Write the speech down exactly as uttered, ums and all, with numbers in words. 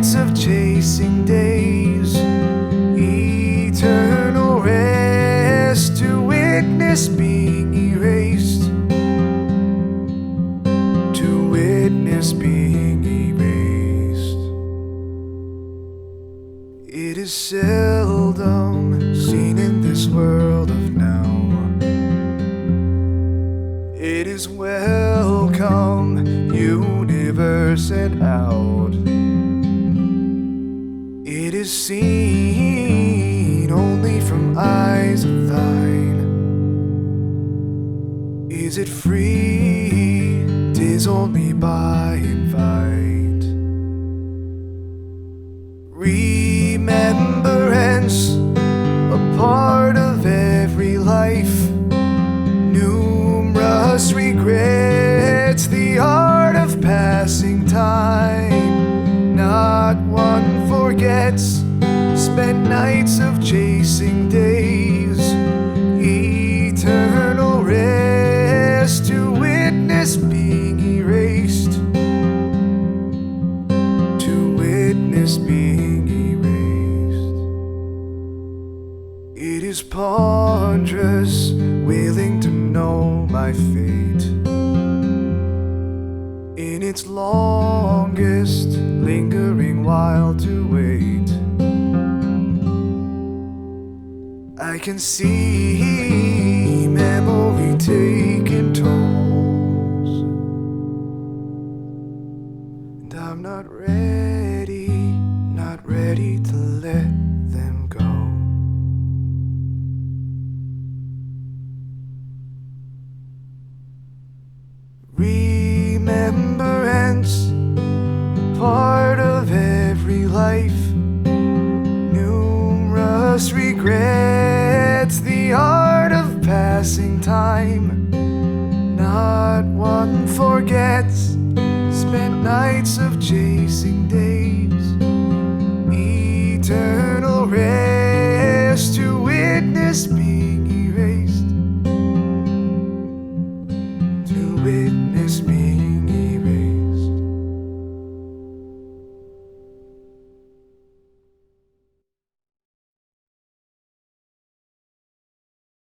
nights of chasing days, eternal rest to witness being erased, to witness being erased. It is seldom seen in this world of now. It is welcome, universe and out. It is seen only from eyes of thine. Is it free? 'Tis only by invite. Remembrance, a part of every life. Numerous regrets, the art of passing time. Not one forgets, spent nights of chasing days, eternal rest to witness being erased, to witness being erased. It is ponderous, willing to know my fate. In its longest, lingering while to wait, I can see memory taking tolls, and I'm not ready, not ready to let them go. Remembrance, part of every life. Numerous regrets, the art of passing time. Not one forgets, spent nights of chasing